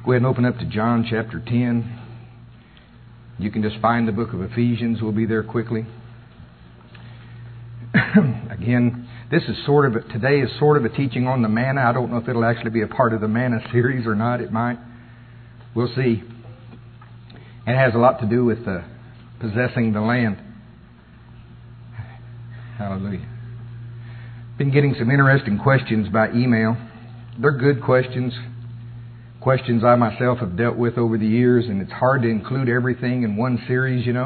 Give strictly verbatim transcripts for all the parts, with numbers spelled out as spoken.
Go ahead and open up to John chapter ten. You can just find the book of Ephesians. We'll be there quickly. Again, this is sort of a, today is sort of a teaching on the manna. I don't know if it'll actually be a part of the manna series or not. It might. We'll see. It has a lot to do with uh, possessing the land. Hallelujah. Been getting some interesting questions by email. They're good questions. Questions I myself have dealt with over the years, and it's hard to include everything in one series, you know.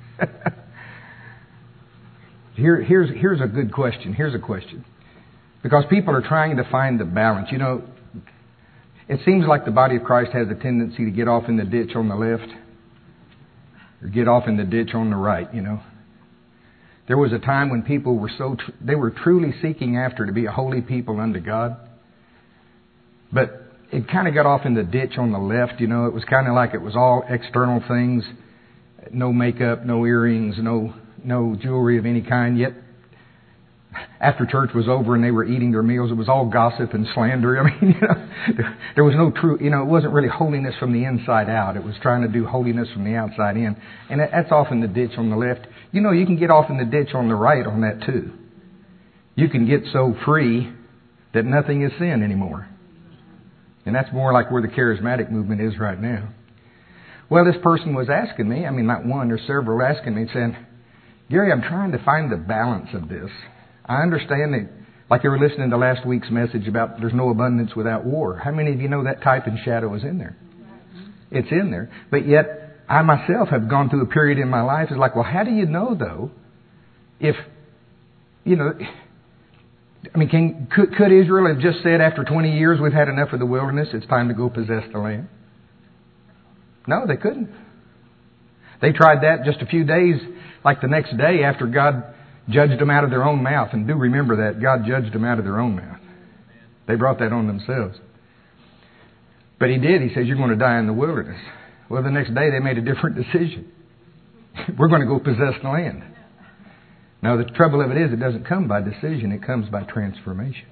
Here, here's, here's a good question. Here's a question. Because people are trying to find the balance. You know, it seems like the body of Christ has a tendency to get off in the ditch on the left or get off in the ditch on the right, you know. There was a time when people were so, tr- they were truly seeking after to be a holy people unto God. But it kind of got off in the ditch on the left, you know. It was kind of like it was all external things. No makeup, no earrings, no no jewelry of any kind. Yet, after church was over and they were eating their meals, it was all gossip and slander. I mean, you know, there, there was no true, you know, it wasn't really holiness from the inside out. It was trying to do holiness from the outside in. And that's off in the ditch on the left. You know, you can get off in the ditch on the right on that too. You can get so free that nothing is sin anymore. And that's more like where the charismatic movement is right now. Well, this person was asking me, I mean, not one or several, asking me, saying, Gary, I'm trying to find the balance of this. I understand that, like you were listening to last week's message about there's no abundance without war. How many of you know that type and shadow is in there? It's in there. But yet, I myself have gone through a period in my life. It's like, well, how do you know, though, if, you know... I mean, can, could, could Israel have just said after twenty years, we've had enough of the wilderness, it's time to go possess the land? No, they couldn't. They tried that just a few days, like the next day after God judged them out of their own mouth. And do remember that, God judged them out of their own mouth. They brought that on themselves. But He did. He says, you're going to die in the wilderness. Well, the next day they made a different decision. We're going to go possess the land. Now, the trouble of it is, it doesn't come by decision. It comes by transformation.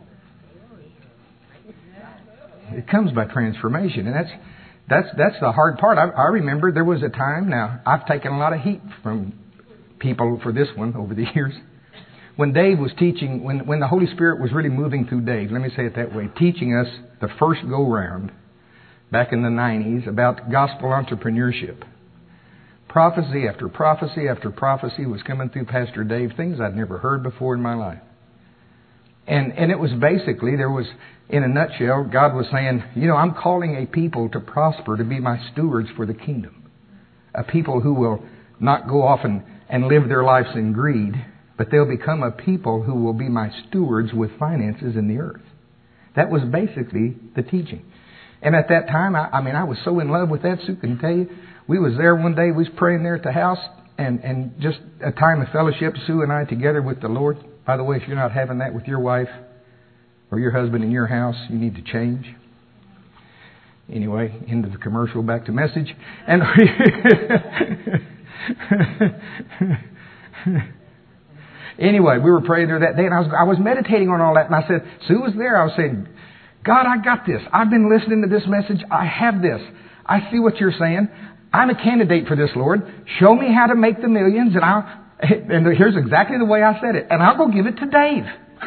It comes by transformation. And that's that's that's the hard part. I, I remember there was a time, now, I've taken a lot of heat from people for this one over the years. When Dave was teaching, when, when the Holy Spirit was really moving through Dave, let me say it that way, teaching us the first go-round back in the nineties about gospel entrepreneurship. Prophecy after prophecy after prophecy was coming through Pastor Dave, things I'd never heard before in my life. And and it was basically, there was, in a nutshell, God was saying, you know, I'm calling a people to prosper, to be my stewards for the kingdom. A people who will not go off and, and live their lives in greed, but they'll become a people who will be my stewards with finances in the earth. That was basically the teaching. And at that time, I, I mean, I was so in love with that, Sue can tell you. We was there one day, we was praying there at the house, and, and just a time of fellowship, Sue and I together with the Lord. By the way, if you're not having that with your wife or your husband in your house, you need to change. Anyway, into the commercial, back to message. And anyway, we were praying there that day, and I was, I was meditating on all that, and I said, Sue was there, I was saying, God, I got this. I've been listening to this message. I have this. I see what you're saying. I'm a candidate for this, Lord. Show me how to make the millions, and I'll, and here's exactly the way I said it, and I'll go give it to Dave.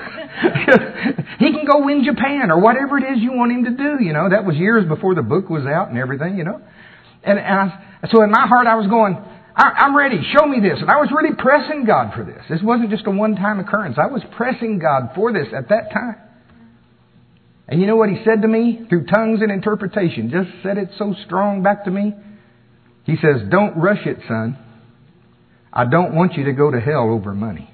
He can go win Japan or whatever it is you want him to do. You know, that was years before the book was out and everything, you know. And, and I, so in my heart, I was going, I, I'm ready. Show me this. And I was really pressing God for this. This wasn't just a one-time occurrence. I was pressing God for this at that time. And you know what He said to me through tongues and interpretation? Just said it so strong back to me. He says, don't rush it, son. I don't want you to go to hell over money.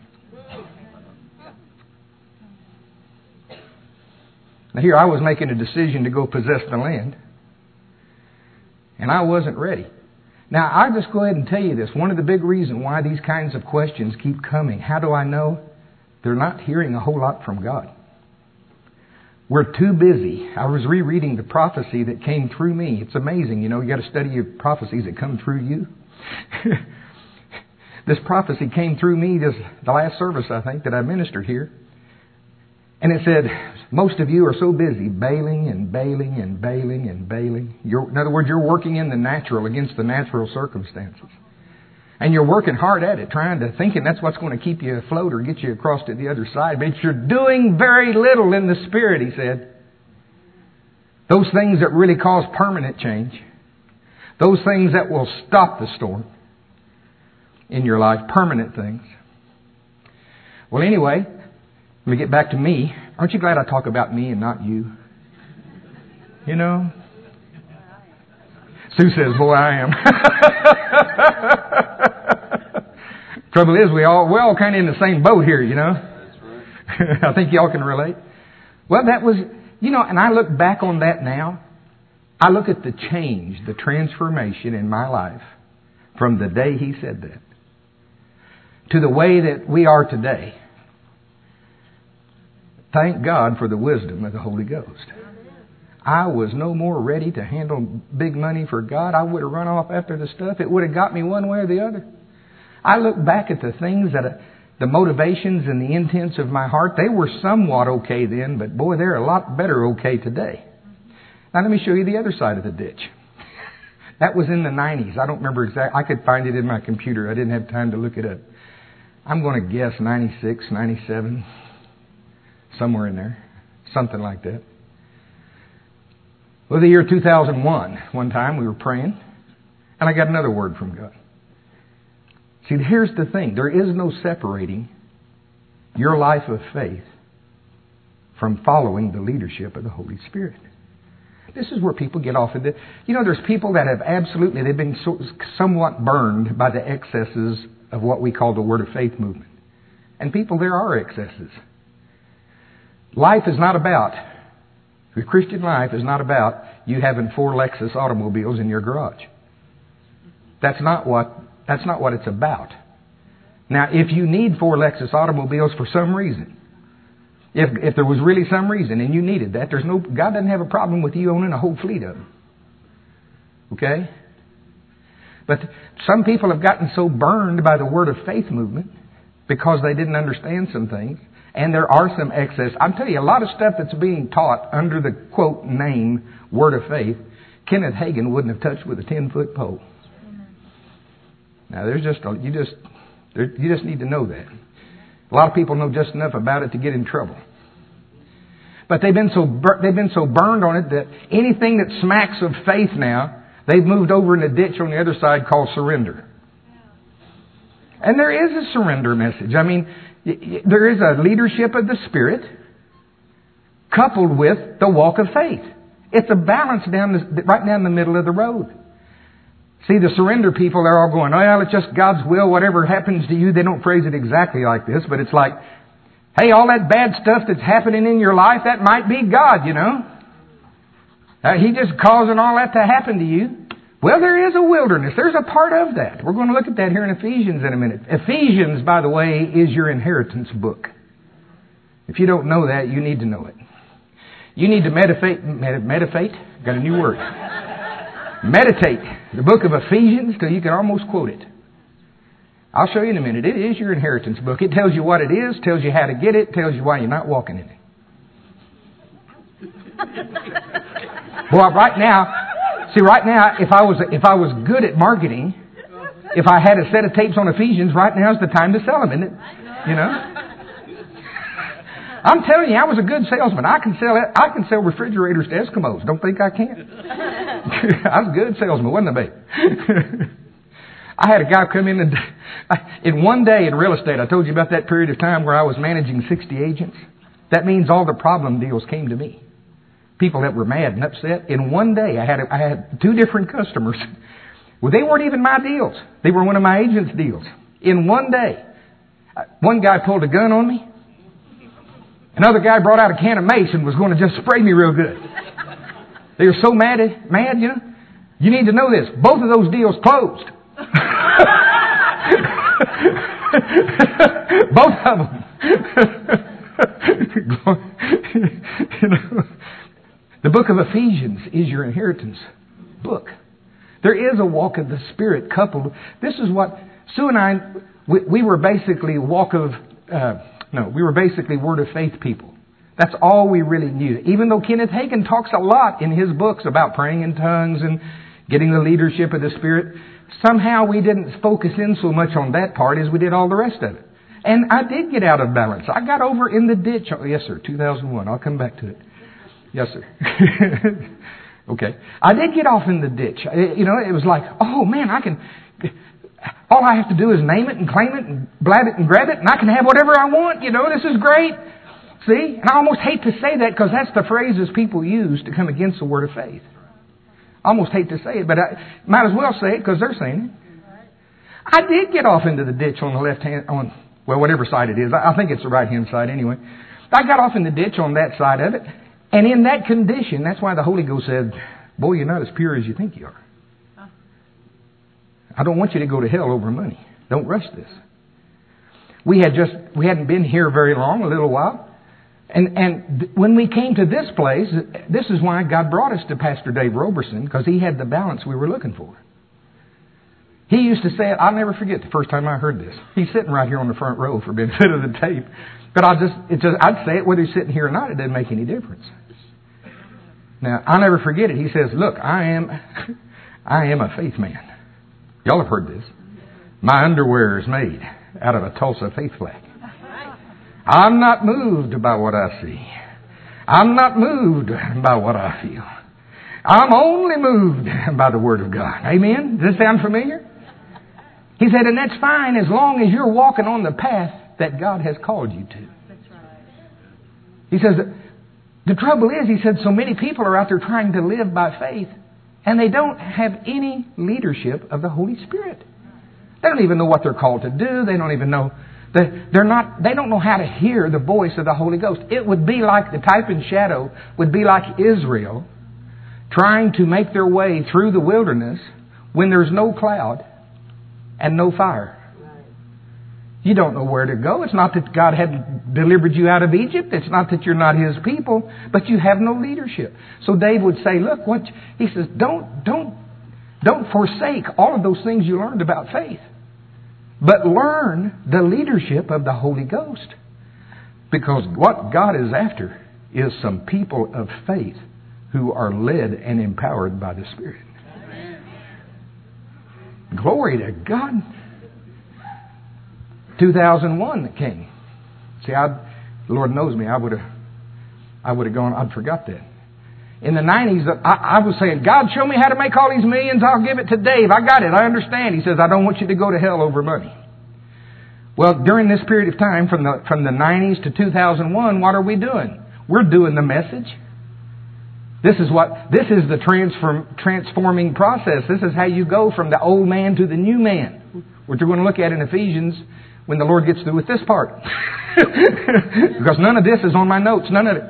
Now here I was making a decision to go possess the land. And I wasn't ready. Now I'll just go ahead and tell you this. One of the big reasons why these kinds of questions keep coming. How do I know? They're not hearing a whole lot from God. We're too busy. I was rereading the prophecy that came through me. It's amazing. You know, you got to study your prophecies that come through you. This prophecy came through me this the last service, I think, that I ministered here. And it said, most of you are so busy bailing and bailing and bailing and bailing. You're, in other words, you're working in the natural against the natural circumstances. And you're working hard at it, trying to, thinking that's what's going to keep you afloat or get you across to the other side. But you're doing very little in the Spirit, he said. Those things that really cause permanent change. Those things that will stop the storm in your life. Permanent things. Well, anyway, let me get back to me. Aren't you glad I talk about me and not you? You know? Sue says, boy, I am. Trouble is, we all, we're all kind of in the same boat here, you know? That's right. I think y'all can relate. Well, that was, you know, and I look back on that now. I look at the change, the transformation in my life from the day he said that to the way that we are today. Thank God for the wisdom of the Holy Ghost. I was no more ready to handle big money for God. I would have run off after the stuff. It would have got me one way or the other. I look back at the things that, uh, the motivations and the intents of my heart, they were somewhat okay then, but boy, they're a lot better okay today. Now let me show you the other side of the ditch. That was in the nineties. I don't remember exactly. I could find it in my computer. I didn't have time to look it up. I'm going to guess ninety-six, ninety-seven, somewhere in there. Something like that. Well, the year two thousand one, one time we were praying, and I got another word from God. See, here's the thing. There is no separating your life of faith from following the leadership of the Holy Spirit. This is where people get off into... You know, there's people that have absolutely... They've been so, somewhat burned by the excesses of what we call the Word of Faith movement. And people, there are excesses. Life is not about... The Christian life is not about you having four Lexus automobiles in your garage. That's not what that's not what it's about. Now, if you need four Lexus automobiles for some reason, if if there was really some reason and you needed that, there's no God doesn't have a problem with you owning a whole fleet of them. Okay? But some people have gotten so burned by the Word of Faith movement because they didn't understand some things. And there are some excess. I'm telling you, a lot of stuff that's being taught under the, quote, name, Word of Faith, Kenneth Hagin wouldn't have touched with a ten-foot pole. Amen. Now, there's just, a, you just, there, you just need to know that. A lot of people know just enough about it to get in trouble. But they've been so, bur- they've been so burned on it that anything that smacks of faith now, they've moved over in a ditch on the other side called surrender. And there is a surrender message. I mean, there is a leadership of the Spirit coupled with the walk of faith. It's a balance down the, right down the middle of the road. See, the surrender people, they're all going, oh, well, it's just God's will. Whatever happens to you, they don't phrase it exactly like this, but it's like, hey, all that bad stuff that's happening in your life, that might be God, you know. Uh, he just causing all that to happen to you. Well, there is a wilderness. There's a part of that. We're going to look at that here in Ephesians in a minute. Ephesians, by the way, is your inheritance book. If you don't know that, you need to know it. You need to meditate. Med- meditate? Got a new word. Meditate the book of Ephesians till you can almost quote it. I'll show you in a minute. It is your inheritance book. It tells you what it is, tells you how to get it, tells you why you're not walking in it. Boy, right now... See, right now, if I was if I was good at marketing, if I had a set of tapes on Ephesians, right now is the time to sell them, isn't it? You know? I'm telling you, I was a good salesman. I can sell I can sell refrigerators to Eskimos. Don't think I can't. I was a good salesman, wasn't I, babe? I had a guy come in and in one day in real estate. I told you about that period of time where I was managing sixty agents. That means all the problem deals came to me. People that were mad and upset. In one day, I had I had two different customers. Well, they weren't even my deals. They were one of my agent's deals. In one day, one guy pulled a gun on me. Another guy brought out a can of mace and was going to just spray me real good. They were so mad, mad, you know. You need to know this. Both of those deals closed. Both of them. You know. The book of Ephesians is your inheritance book. There is a walk of the Spirit coupled. This is what Sue and I, we, we were basically walk of, uh, no, we were basically Word of Faith people. That's all we really knew. Even though Kenneth Hagin talks a lot in his books about praying in tongues and getting the leadership of the Spirit, somehow we didn't focus in so much on that part as we did all the rest of it. And I did get out of balance. I got over in the ditch. Oh, yes, sir, two thousand one. I'll come back to it. Yes, sir. Okay. I did get off in the ditch. You know, it was like, oh, man, I can... All I have to do is name it and claim it and blab it and grab it, and I can have whatever I want. You know, this is great. See? And I almost hate to say that because that's the phrases people use to come against the word of faith. I almost hate to say it, but I might as well say it because they're saying it. I did get off into the ditch on the left hand, on, well, whatever side it is. I think it's the right hand side anyway. I got off in the ditch on that side of it. And in that condition, that's why the Holy Ghost said, boy, you're not as pure as you think you are. I don't want you to go to hell over money. Don't rush this. We had just, we hadn't been here very long, a little while. And, and th- when we came to this place, this is why God brought us to Pastor Dave Roberson, because he had the balance we were looking for. He used to say it, I'll never forget the first time I heard this. He's sitting right here on the front row for benefit of the tape. But I'll just, it's just, I'd say it whether he's sitting here or not, it doesn't make any difference. Now, I'll never forget it. He says, look, I am, I am a faith man. Y'all have heard this. My underwear is made out of a Tulsa faith flag. I'm not moved by what I see. I'm not moved by what I feel. I'm only moved by the Word of God. Amen? Does this sound familiar? He said, and that's fine as long as you're walking on the path that God has called you to. He says, the trouble is, he said, so many people are out there trying to live by faith, and they don't have any leadership of the Holy Spirit. They don't even know what they're called to do. They don't even know. They, they're not. They don't know how to hear the voice of the Holy Ghost. It would be like the type and shadow would be like Israel trying to make their way through the wilderness when there's no cloud and no fire. You don't know where to go. It's not that God had delivered you out of Egypt. It's not that you're not His people, but you have no leadership. So Dave would say, look, what he says, don't, don't, don't forsake all of those things you learned about faith, but learn the leadership of the Holy Ghost. Because what God is after is some people of faith who are led and empowered by the Spirit. Amen. Glory to God. two thousand one that came. See, I, the Lord knows me. I would have, I would have gone. I'd forgot that. In the nineties, I, I was saying, God, show me how to make all these millions. I'll give it to Dave. I got it. I understand. He says, I don't want you to go to hell over money. Well, during this period of time, from the from the nineties to two thousand one, what are we doing? We're doing the message. This is what this is the transform, transforming process. This is how you go from the old man to the new man, which we're going to look at in Ephesians when the Lord gets through with this part. Because none of this is on my notes. None of it.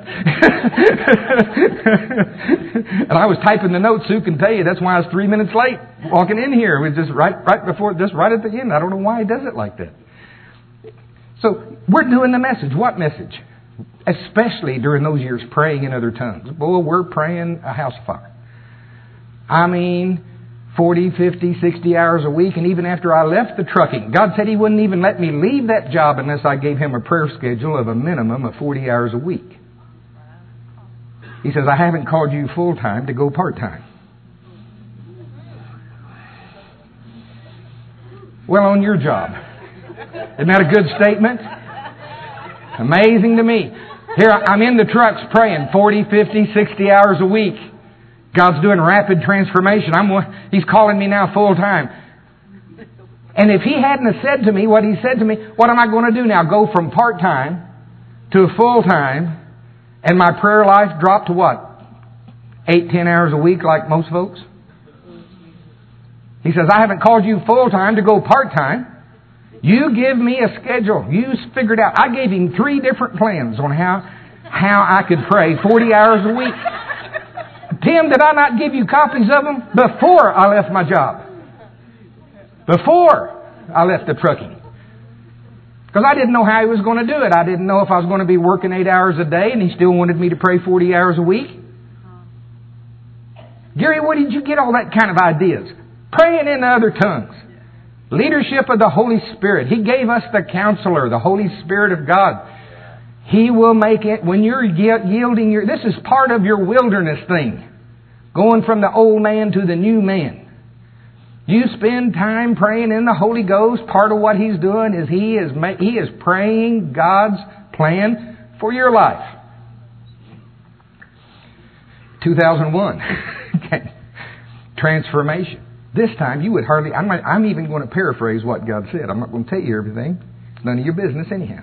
And I was typing the notes. Sue can tell you that's why I was three minutes late walking in here. It was just right, right before, just right at the end. I don't know why he does it like that. So we're doing the message. What message? Especially during those years, praying in other tongues. Boy, we're praying a house fire. I mean, forty, fifty, sixty hours a week. And even after I left the trucking, God said He wouldn't even let me leave that job unless I gave Him a prayer schedule of a minimum of forty hours a week. He says, I haven't called you full time to go part time. Well, on your job. Isn't that a good statement? Amazing to me. Here I'm in the trucks praying forty, fifty, sixty hours a week. God's doing rapid transformation. I'm, He's calling me now full time. And if He hadn't have said to me what He said to me, what am I going to do now? Go from part time to a full time, and my prayer life drop to what? Eight, ten hours a week like most folks? He says, I haven't called you full time to go part time. You give me a schedule. You figure it out. I gave Him three different plans on how, how I could pray forty hours a week. Tim, did I not give you copies of them before I left my job? Before I left the trucking. Because I didn't know how He was going to do it. I didn't know if I was going to be working eight hours a day and He still wanted me to pray forty hours a week. Gary, where did you get all that kind of ideas? Praying in other tongues. Leadership of the Holy Spirit. He gave us the Counselor, the Holy Spirit of God. He will make it, when you're yielding your, this is part of your wilderness thing. Going from the old man to the new man. You spend time praying in the Holy Ghost. Part of what He's doing is He is, he is praying God's plan for your life. two thousand one. Transformation. This time you would hardly, I'm, not, I'm even going to paraphrase what God said. I'm not going to tell you everything. It's none of your business anyhow.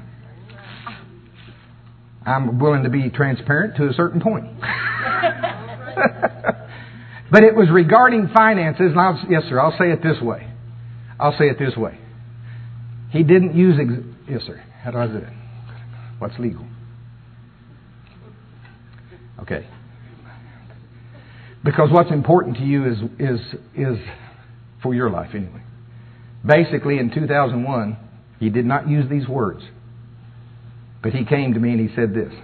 I'm willing to be transparent to a certain point. But it was regarding finances, and I'll, yes sir, I'll say it this way. I'll say it this way. He didn't use, ex- yes sir, how do I do it? What's legal? Okay. Because what's important to you is is is for your life anyway. Basically, in two thousand one, he did not use these words. But he came to me and he said this.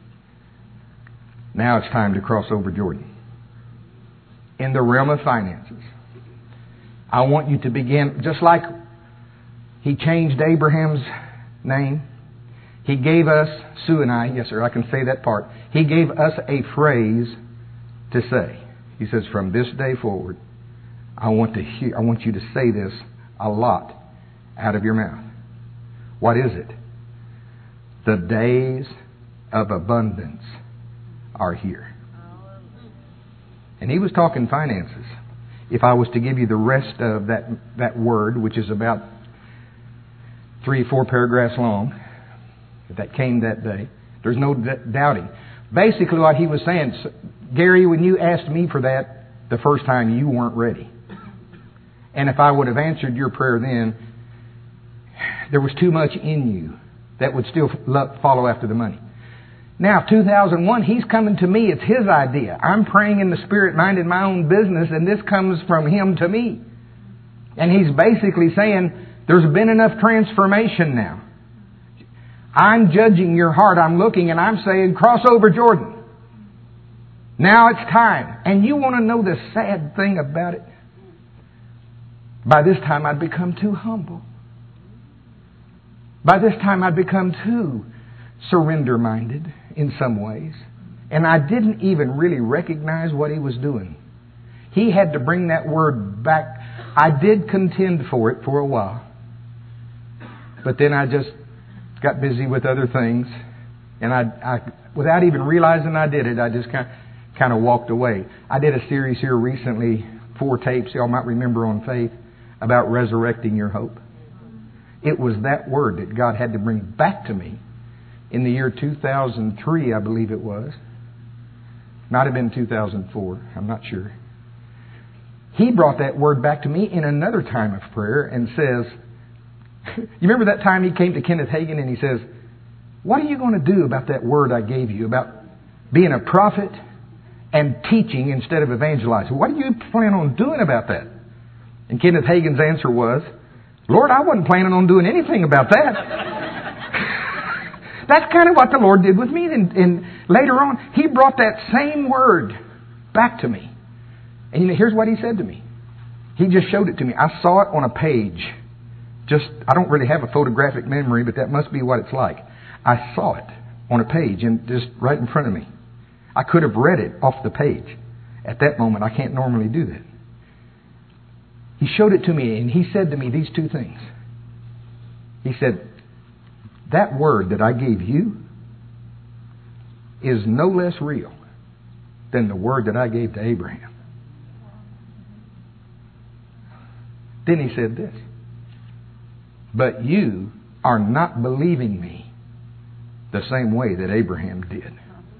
Now it's time to cross over Jordan. In the realm of finances, I want you to begin, just like He changed Abraham's name. He gave us, Sue and I, yes sir, I can say that part. He gave us a phrase to say. He says, from this day forward, I want to hear, I want you to say this a lot out of your mouth. What is it? The days of abundance are here. And he was talking finances. If I was to give you the rest of that, that word, which is about three, four paragraphs long, that came that day, there's no d- doubting. Basically what he was saying, Gary, when you asked me for that the first time, you weren't ready. And if I would have answered your prayer then, there was too much in you that would still follow after the money. Now, two thousand one, he's coming to me. It's his idea. I'm praying in the Spirit, minding my own business, and this comes from him to me. And he's basically saying, there's been enough transformation now. I'm judging your heart. I'm looking and I'm saying, cross over Jordan. Now it's time. And you want to know the sad thing about it? By this time I'd become too humble. By this time I'd become too surrender-minded in some ways. And I didn't even really recognize what he was doing. He had to bring that word back. I did contend for it for a while. But then I just got busy with other things. And I, I without even realizing I did it, I just kind of, kind of walked away. I did a series here recently, four tapes, y'all might remember, on faith, about resurrecting your hope. It was that word that God had to bring back to me in the year two thousand three, I believe it was. Might have been two thousand four, I'm not sure. He brought that word back to me in another time of prayer and says, you remember that time he came to Kenneth Hagin and he says, what are you going to do about that word I gave you about being a prophet and teaching instead of evangelizing? What do you plan on doing about that? And Kenneth Hagin's answer was, Lord, I wasn't planning on doing anything about that. That's kind of what the Lord did with me. And, and later on, He brought that same word back to me. And you know, here's what He said to me. He just showed it to me. I saw it on a page. Just, I don't really have a photographic memory, but that must be what it's like. I saw it on a page and just right in front of me. I could have read it off the page. At that moment, I can't normally do that. He showed it to me and He said to me these two things. He said, that word that I gave you is no less real than the word that I gave to Abraham. Then He said this, but you are not believing me the same way that Abraham did.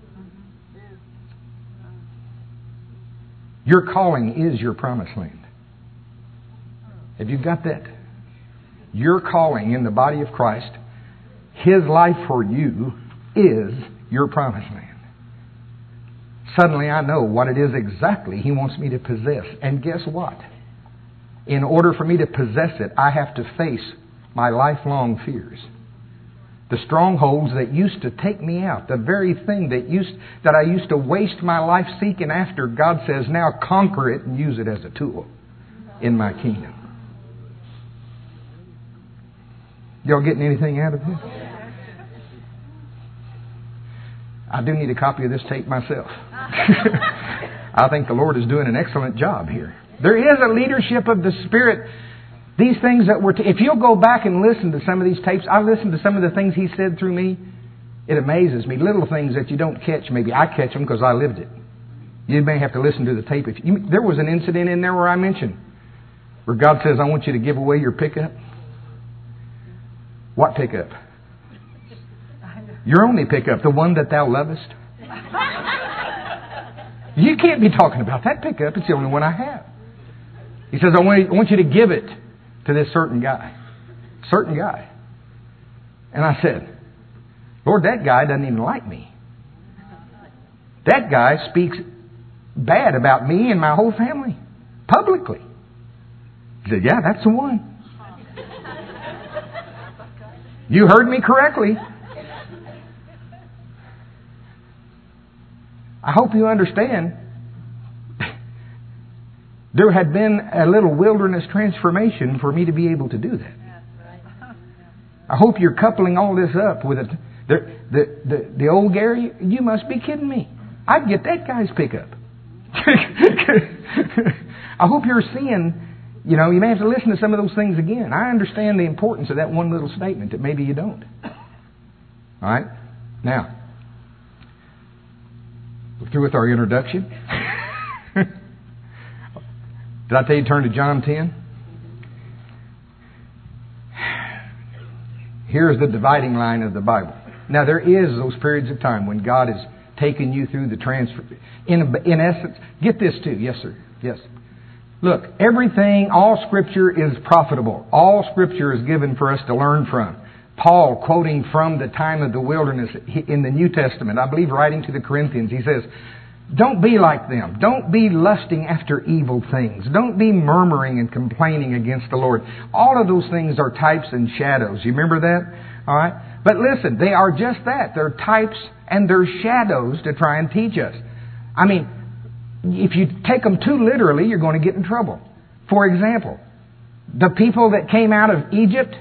Your calling is your promised land. Have you got that? Your calling in the body of Christ, His life for you is your promised land. Suddenly I know what it is exactly He wants me to possess. And guess what? In order for me to possess it, I have to face my lifelong fears. The strongholds that used to take me out, the very thing that used that I used to waste my life seeking after, God says, now conquer it and use it as a tool in my kingdom. Y'all getting anything out of this? I do need a copy of this tape myself. I think the Lord is doing an excellent job here. There is a leadership of the Spirit. These things that were, t- if you'll go back and listen to some of these tapes, I listened to some of the things He said through me. It amazes me. Little things that you don't catch. Maybe I catch them because I lived it. You may have to listen to the tape. If you, there was an incident in there where I mentioned where God says, I want you to give away your pickup. What pickup? Your only pickup, the one that thou lovest. You can't be talking about that pickup. It's the only one I have. He says, I want, I want you to give it to this certain guy. Certain guy. And I said, Lord, that guy doesn't even like me. That guy speaks bad about me and my whole family. Publicly. He said, yeah, that's the one. You heard me correctly. I hope you understand. There had been a little wilderness transformation for me to be able to do that. I hope you're coupling all this up with it. The, the, the, the old Gary, you must be kidding me. I'd get that guy's pickup. I hope you're seeing, you know, you may have to listen to some of those things again. I understand the importance of that one little statement that maybe you don't. All right? Now, we're through with our introduction. Did I tell you to turn to John ten? Here's the dividing line of the Bible. Now, there is those periods of time when God is taking you through the transfer. In, in essence, get this too. Yes, sir. Yes. Look, everything, all Scripture is profitable. All Scripture is given for us to learn from. Paul, quoting from the time of the wilderness in the New Testament, I believe writing to the Corinthians, he says, don't be like them. Don't be lusting after evil things. Don't be murmuring and complaining against the Lord. All of those things are types and shadows. You remember that? All right? But listen, they are just that. They're types and they're shadows to try and teach us. I mean, if you take them too literally, you're going to get in trouble. For example, the people that came out of Egypt,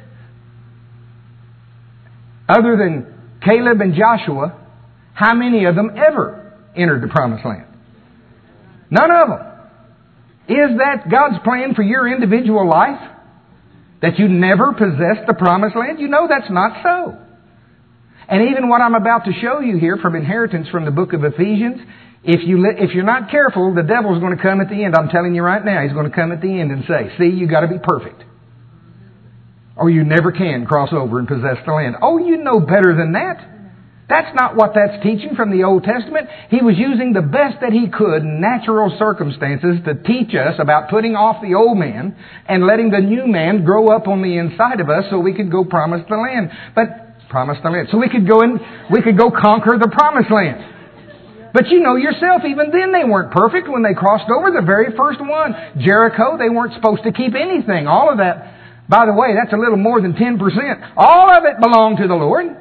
other than Caleb and Joshua, how many of them ever entered the Promised Land? None of them. Is that God's plan for your individual life? That you never possess the Promised Land? You know that's not so. And even what I'm about to show you here from inheritance from the book of Ephesians, if, you li- if you're not careful, the devil's going to come at the end. I'm telling you right now, he's going to come at the end and say, see, you got to be perfect. Or you never can cross over and possess the land. Oh, you know better than that. That's not what that's teaching from the Old Testament. He was using the best that he could in natural circumstances to teach us about putting off the old man and letting the new man grow up on the inside of us so we could go promise the land. But promise the land. So we could go in, we could go conquer the promised land. But you know yourself, even then they weren't perfect when they crossed over the very first one. Jericho, they weren't supposed to keep anything. All of that, by the way, that's a little more than ten percent. All of it belonged to the Lord.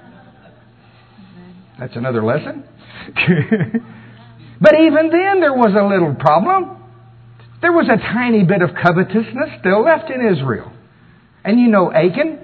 That's another lesson. But even then there was a little problem. There was a tiny bit of covetousness still left in Israel. And you know Achan.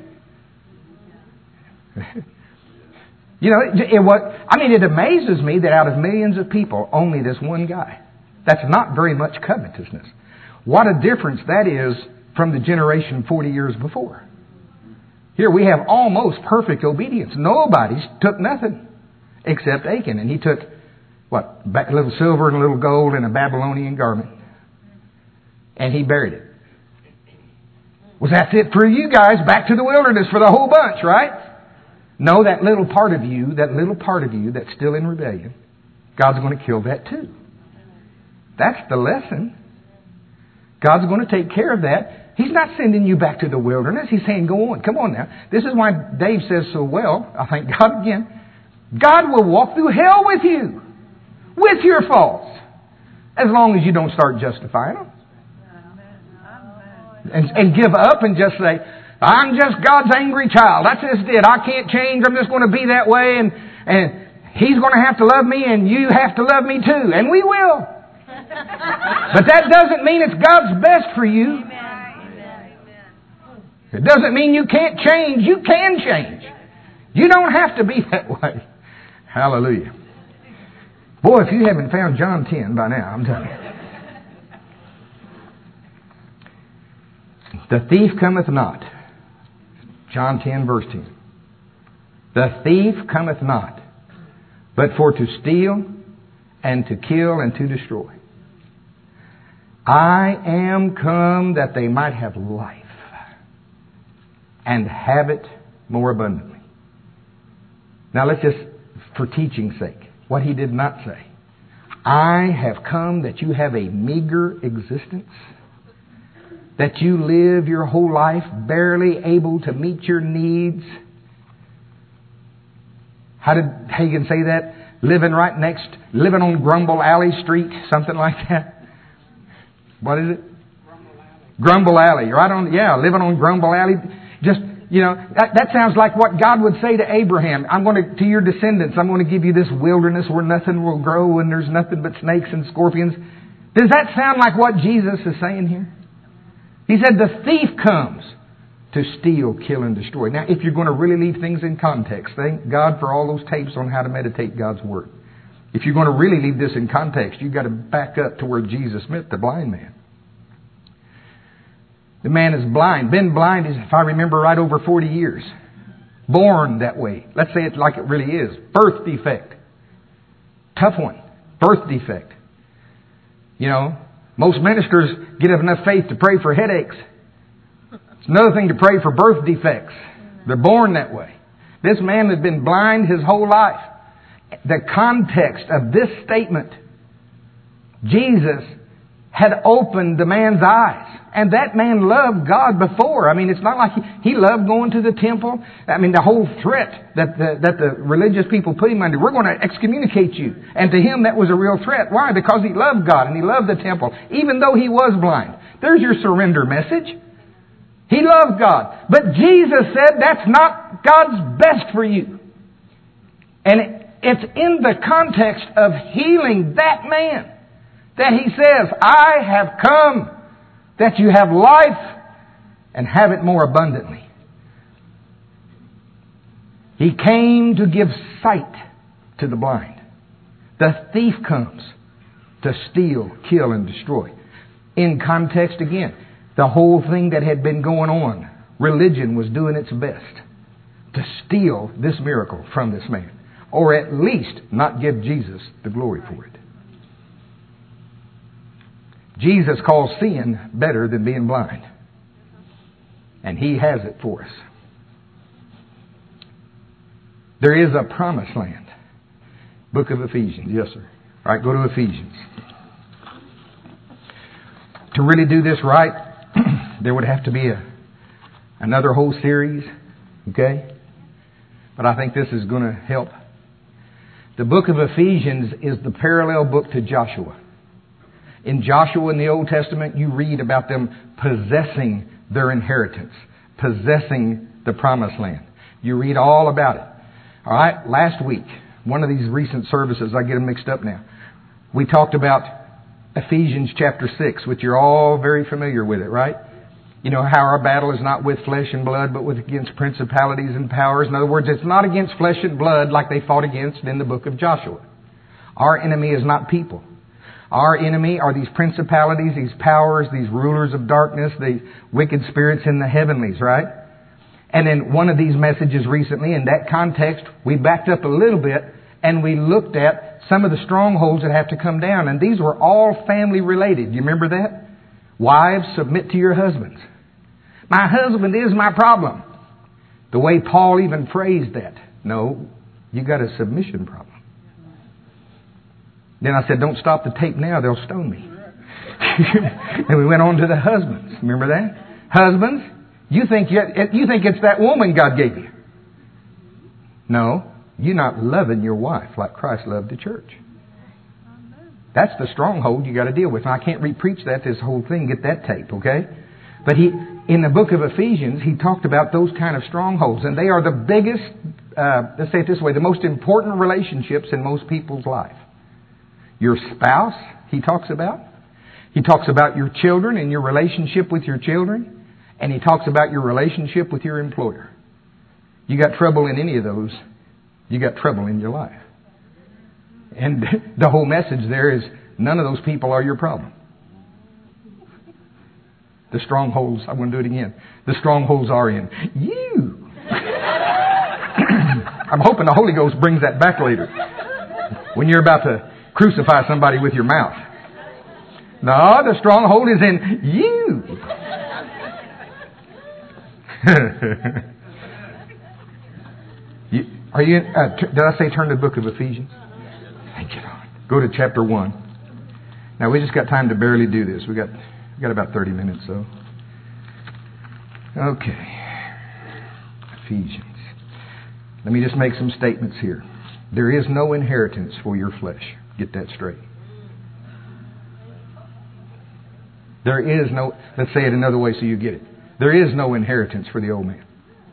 You know, it, it was, I mean, it amazes me that out of millions of people, only this one guy. That's not very much covetousness. What a difference that is from the generation forty years before. Here we have almost perfect obedience. Nobody took nothing except Achan. And he took, what, a little silver and a little gold and a Babylonian garment. And he buried it. Well, that's it for you guys. Back to the wilderness for the whole bunch, right? No, that little part of you, that little part of you that's still in rebellion, God's going to kill that too. That's the lesson. God's going to take care of that. He's not sending you back to the wilderness. He's saying, go on. Come on now. This is why Dave says so well. I thank God again. God will walk through hell with you. With your faults. As long as you don't start justifying them. And, and give up and just say, I'm just God's angry child. That's just it. I can't change. I'm just going to be that way. And, and He's going to have to love me and you have to love me too. And we will. But that doesn't mean it's God's best for you. It doesn't mean you can't change. You can change. You don't have to be that way. Hallelujah. Boy, if you haven't found John ten by now, I'm telling you. The thief cometh not. John ten, verse ten. The thief cometh not, but for to steal and to kill and to destroy. I am come that they might have life and have it more abundantly. Now let's just, for teaching's sake, what he did not say. I have come that you have a meager existence, that you live your whole life barely able to meet your needs. How did Hagen say that? Living right next, living on Grumble Alley Street, something like that. What is it? Grumble Alley. Grumble Alley, right on, yeah, living on Grumble Alley. Just, you know, that, that sounds like what God would say to Abraham. I'm going to, to your descendants, I'm going to give you this wilderness where nothing will grow and there's nothing but snakes and scorpions. Does that sound like what Jesus is saying here? He said the thief comes to steal, kill, and destroy. Now, if you're going to really leave things in context, thank God for all those tapes on how to meditate God's Word. If you're going to really leave this in context, you've got to back up to where Jesus met the blind man. The man is blind. Been blind, is, if I remember right, over forty years. Born that way. Let's say it like it really is. Birth defect. Tough one. Birth defect. You know, most ministers get enough faith to pray for headaches. It's another thing to pray for birth defects. They're born that way. This man had been blind his whole life. The context of this statement, Jesus had opened the man's eyes. And that man loved God before. I mean, it's not like he, he loved going to the temple. I mean, the whole threat that the, that the religious people put him under, we're going to excommunicate you. And to him, that was a real threat. Why? Because he loved God and he loved the temple, even though he was blind. There's your surrender message. He loved God. But Jesus said that's not God's best for you. And it, it's in the context of healing that man that he says, I have come that you have life and have it more abundantly. He came to give sight to the blind. The thief comes to steal, kill, and destroy. In context again, the whole thing that had been going on, religion was doing its best to steal this miracle from this man. Or at least not give Jesus the glory for it. Jesus calls seeing better than being blind. And He has it for us. There is a promised land. Book of Ephesians. Yes, sir. All right, go to Ephesians. To really do this right, there would have to be a another whole series. Okay? But I think this is going to help. The book of Ephesians is the parallel book to Joshua. In Joshua in the Old Testament, you read about them possessing their inheritance, possessing the promised land. You read all about it. All right, last week, one of these recent services, I get them mixed up now. We talked about Ephesians chapter six, which you're all very familiar with it, right? You know how our battle is not with flesh and blood, but with against principalities and powers. In other words, it's not against flesh and blood like they fought against in the book of Joshua. Our enemy is not people. Our enemy are these principalities, these powers, these rulers of darkness, the wicked spirits in the heavenlies, right? And in one of these messages recently, in that context, we backed up a little bit and we looked at some of the strongholds that have to come down. And these were all family related. Do you remember that? Wives, submit to your husbands. My husband is my problem. The way Paul even phrased that. No, you got a submission problem. Then I said, don't stop the tape now, they'll stone me. And we went on to the husbands. Remember that? Husbands, you think you, you think it's that woman God gave you. No, you're not loving your wife like Christ loved the church. That's the stronghold you got to deal with. And I can't re-preach that, this whole thing. Get that tape, okay? But he, in the book of Ephesians, he talked about those kind of strongholds. And they are the biggest, uh, let's say it this way, the most important relationships in most people's life. Your spouse, he talks about. He talks about your children and your relationship with your children. And he talks about your relationship with your employer. You got trouble in any of those, you got trouble in your life. And the whole message there is none of those people are your problem. The strongholds, I'm going to do it again. The strongholds are in you. I'm hoping the Holy Ghost brings that back later. When you're about to crucify somebody with your mouth. No, the stronghold is in you. you are you? Uh, t- did I say turn to the book of Ephesians? Thank you, Lord. Go to chapter one. Now we just got time to barely do this. We got we got about thirty minutes, so. Okay. Ephesians. Let me just make some statements here. There is no inheritance for your flesh. Get that straight. There is no, let's say it another way so you get it. There is no inheritance for the old man.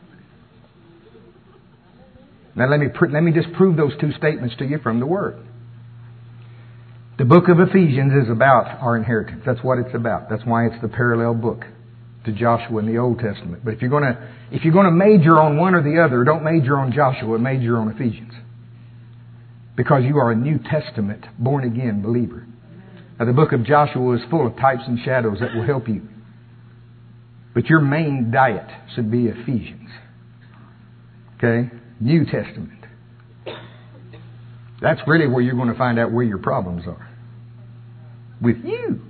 Now let me, let me just prove those two statements to you from the Word. The book of Ephesians is about our inheritance. That's what it's about. That's why it's the parallel book to Joshua in the Old Testament. But if you're going to, if you're going to major on one or the other, don't major on Joshua, major on Ephesians. Because you are a New Testament, born again believer. Now the book of Joshua is full of types and shadows that will help you. But your main diet should be Ephesians. Okay? New Testament. That's really where you're going to find out where your problems are. With you.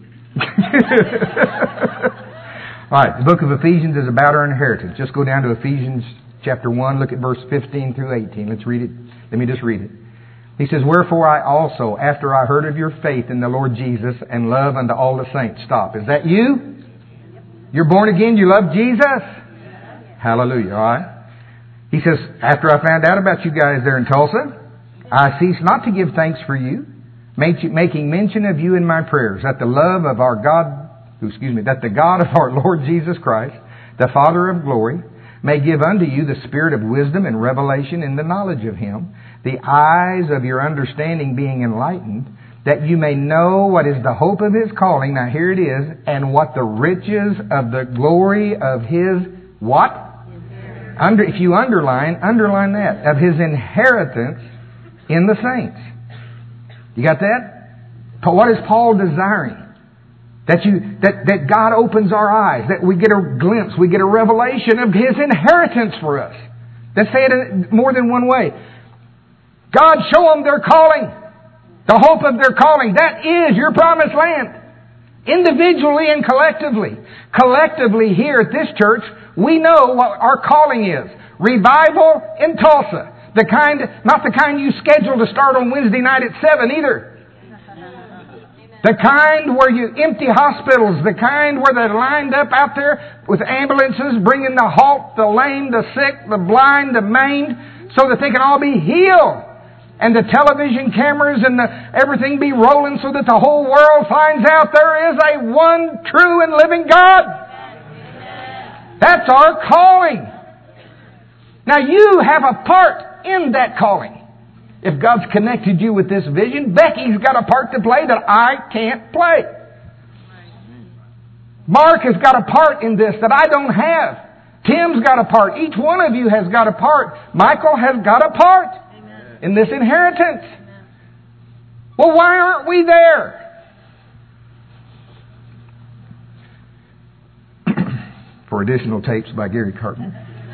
All right, the book of Ephesians is about our inheritance. Just go down to Ephesians chapter one, look at verse fifteen through eighteen. Let's read it. Let me just read it. He says, "Wherefore I also, after I heard of your faith in the Lord Jesus and love unto all the saints." Stop. Is that you? You're born again? You love Jesus? Hallelujah. All right. He says, "After I found out about you guys there in Tulsa, I cease not to give thanks for you, making mention of you in my prayers, that the love of our God, excuse me, that the God of our Lord Jesus Christ, the Father of glory, may give unto you the spirit of wisdom and revelation in the knowledge of Him, the eyes of your understanding being enlightened, that you may know what is the hope of His calling," now here it is, "and what the riches of the glory of His," what? Under, if you underline, underline that, "of His inheritance in the saints." You got that? What is Paul desiring? That you, that, that God opens our eyes, that we get a glimpse, we get a revelation of His inheritance for us. Let's say it in more than one way. God, show them their calling. The hope of their calling. That is your promised land. Individually and collectively. Collectively here at this church, we know what our calling is. Revival in Tulsa. The kind, not the kind you schedule to start on Wednesday night at seven either. The kind where you empty hospitals. The kind where they're lined up out there with ambulances bringing the halt, the lame, the sick, the blind, the maimed, so that they can all be healed. And the television cameras and the, everything be rolling so that the whole world finds out there is a one true and living God. That's our calling. Now you have a part in that calling. If God's connected you with this vision, Becky's got a part to play that I can't play. Mark has got a part in this that I don't have. Tim's got a part. Each one of you has got a part. Michael has got a part in this inheritance. Well, why aren't we there? For additional tapes by Gary Carpenter.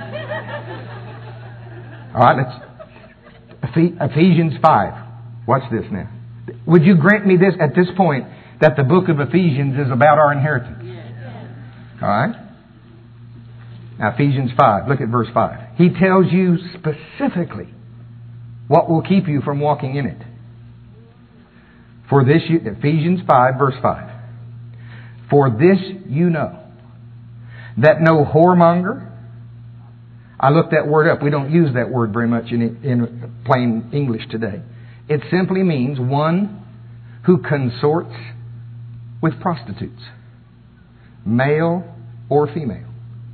All right, let's... Ephesians five. Watch this now. Would you grant me this at this point, that the book of Ephesians is about our inheritance? All right? Now, Ephesians five. Look at verse five. He tells you specifically what will keep you from walking in it. For this, you, Ephesians five, verse five. "For this you know, that no whoremonger," I looked that word up. We don't use that word very much in, in plain English today. It simply means one who consorts with prostitutes, male or female.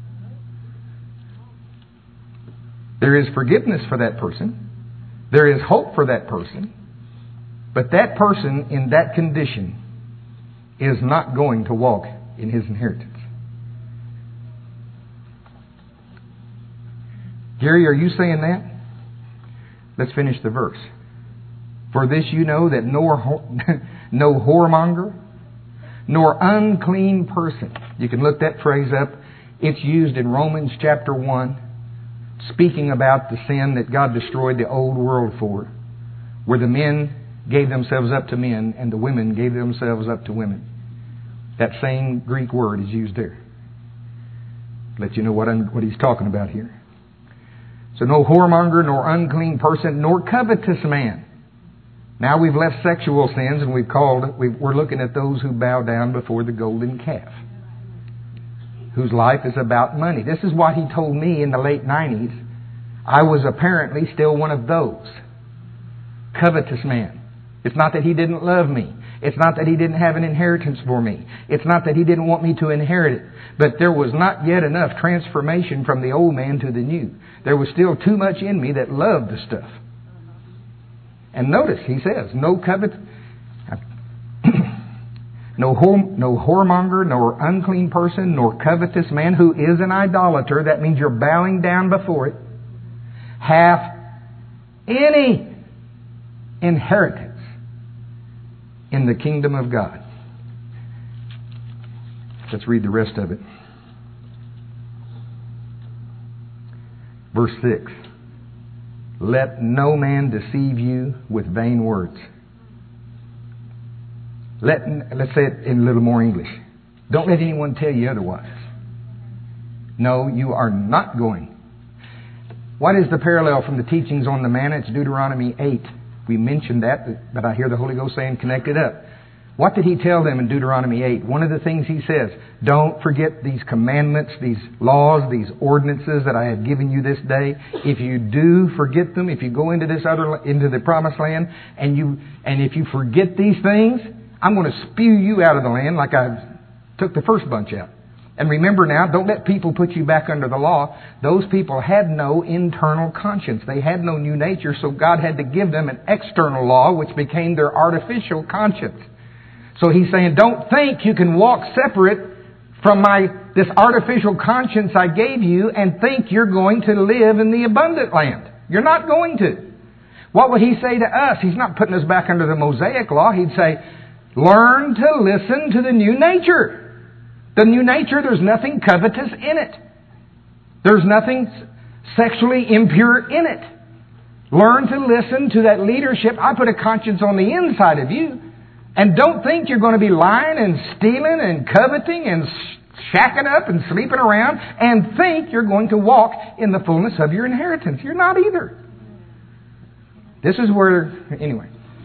There is forgiveness for that person. There is hope for that person. But that person in that condition is not going to walk in his inheritance. Gary, are you saying that? Let's finish the verse. For this you know that nor, no whoremonger, nor unclean person. You can look that phrase up. It's used in Romans chapter one, speaking about the sin that God destroyed the old world for, where the men gave themselves up to men and the women gave themselves up to women. That same Greek word is used there. Let you know what, I'm, what he's talking about here. So no whoremonger, nor unclean person, nor covetous man. Now we've left sexual sins and we've called, we've, we're looking at those who bow down before the golden calf, whose life is about money. This is what he told me in the late nineties. I was apparently still one of those. Covetous man. It's not that he didn't love me. It's not that he didn't have an inheritance for me. It's not that he didn't want me to inherit it. But there was not yet enough transformation from the old man to the new. There was still too much in me that loved the stuff. And notice, he says, no covet, no whore, no whoremonger, nor unclean person, nor covetous man who is an idolater. That means you're bowing down before it. Hath any inheritance in the kingdom of God. Let's read the rest of it. Verse six. Let no man deceive you with vain words. Let, let's say it in a little more English. Don't let anyone tell you otherwise. No, you are not going. What is the parallel from the teachings on the manna? It's Deuteronomy eight. We mentioned that, but I hear the Holy Ghost saying connect it up. What did he tell them in Deuteronomy eight? One of the things he says, don't forget these commandments, these laws, these ordinances that I have given you this day. If you do forget them, if you go into this other, into the promised land, and you, and if you forget these things, I'm going to spew you out of the land like I took the first bunch out. And remember now, don't let people put you back under the law. Those people had no internal conscience. They had no new nature, so God had to give them an external law, which became their artificial conscience. So he's saying, don't think you can walk separate from my this artificial conscience I gave you and think you're going to live in the abundant land. You're not going to. What would he say to us? He's not putting us back under the Mosaic law. He'd say, learn to listen to the new nature. The new nature, there's nothing covetous in it. There's nothing sexually impure in it. Learn to listen to that leadership. I put a conscience on the inside of you. And don't think you're going to be lying and stealing and coveting and shacking up and sleeping around and think you're going to walk in the fullness of your inheritance. You're not either. This is where, anyway.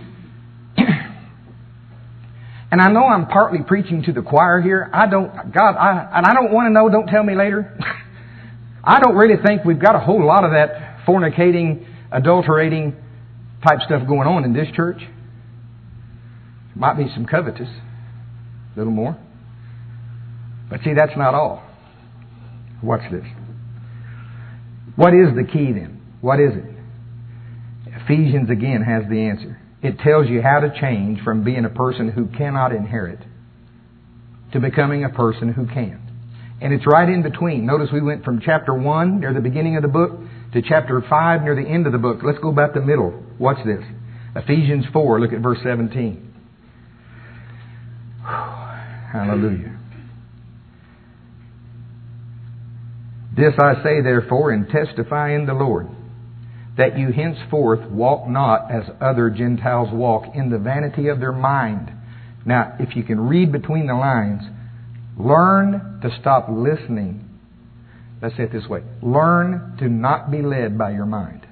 And I know I'm partly preaching to the choir here. I don't, God, I, and I don't want to know, don't tell me later. I don't really think we've got a whole lot of that fornicating, adulterating type stuff going on in this church. Might be some covetous, a little more. But see, that's not all. Watch this. What is the key then? What is it? Ephesians again has the answer. It tells you how to change from being a person who cannot inherit to becoming a person who can. And it's right in between. Notice we went from chapter one, near the beginning of the book, to chapter five, near the end of the book. Let's go about the middle. Watch this. Ephesians four, look at verse seventeen. Hallelujah. This I say therefore and testify in the Lord, that you henceforth walk not as other Gentiles walk, in the vanity of their mind. Now, if you can read between the lines, learn to stop listening. Let's say it this way. Learn to not be led by your mind.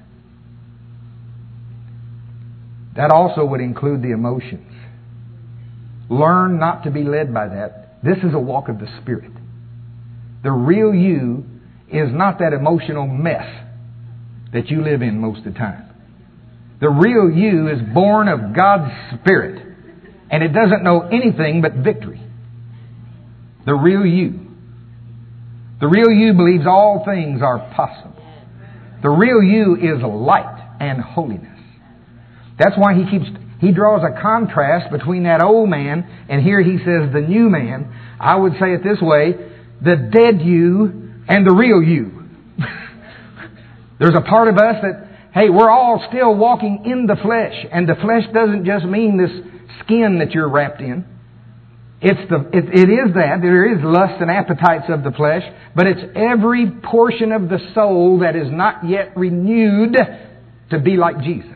That also would include the emotions. Learn not to be led by that. This is a walk of the Spirit. The real you is not that emotional mess that you live in most of the time. The real you is born of God's Spirit, and it doesn't know anything but victory. The real you. The real you believes all things are possible. The real you is light and holiness. That's why he keeps... He draws a contrast between that old man, and here he says the new man. I would say it this way, the dead you and the real you. There's a part of us that Hey, we're all still walking in the flesh. And the flesh doesn't just mean this skin that you're wrapped in. It's the, it, it is that. There is lust and appetites of the flesh. But it's every portion of the soul that is not yet renewed to be like Jesus.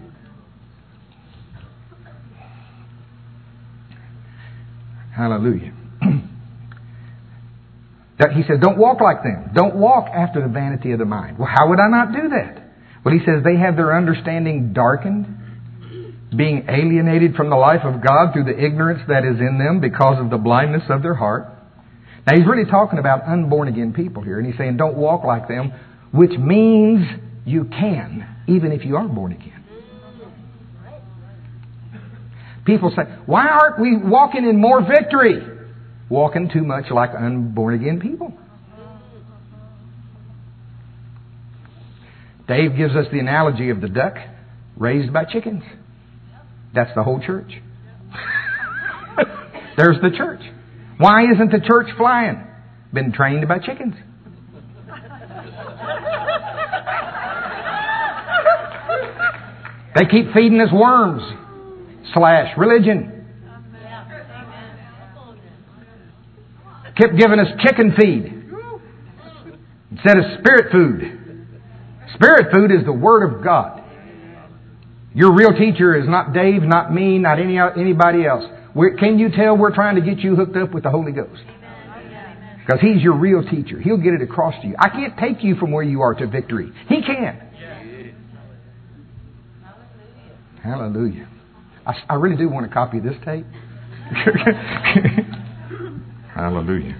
Hallelujah. He says, don't walk like them. Don't walk after the vanity of the mind. Well, how would I not do that? Well, he says they have their understanding darkened, being alienated from the life of God through the ignorance that is in them because of the blindness of their heart. Now, he's really talking about unborn again people here. And he's saying, don't walk like them, which means you can, even if you are born again. People say, why aren't we walking in more victory? Walking too much like unborn again people. Dave gives us the analogy of the duck raised by chickens. That's the whole church. There's the church. Why isn't the church flying? Been trained by chickens. They keep feeding us worms slash religion. Kept giving us chicken feed instead of spirit food. Spirit food is the Word of God. Your real teacher is not Dave, not me, not any anybody else. We're, can you tell we're trying to get you hooked up with the Holy Ghost? Because He's your real teacher. He'll get it across to you. I can't take you from where you are to victory. He can. Hallelujah. I, I really do want a copy of this tape. Hallelujah.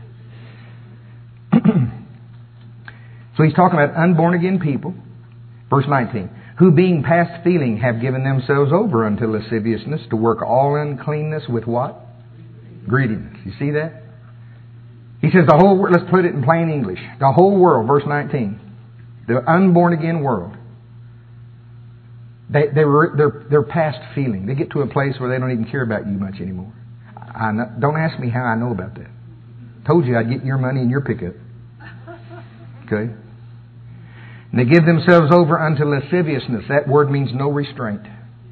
So he's talking about unborn again people. Verse nineteen. Who being past feeling have given themselves over unto lasciviousness to work all uncleanness with what? Greediness. You see that? He says the whole world, let's put it in plain English. The whole world, verse nineteen. The unborn again world. They, they were, they're, they're past feeling. They get to a place where they don't even care about you much anymore. I know, don't ask me how I know about that. Told you I'd get your money and your pickup. Okay? And they give themselves over unto lasciviousness. That word means no restraint.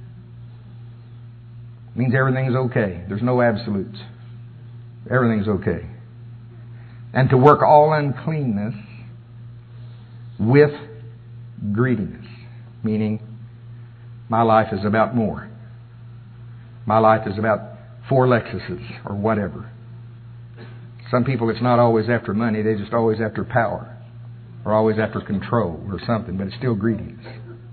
It means everything's okay. There's no absolutes. Everything's okay. And to work all uncleanness with greediness. Meaning, my life is about more. My life is about four Lexuses or whatever. Some people, it's not always after money. They're just always after power. Or always after control or something. But it's still greediness.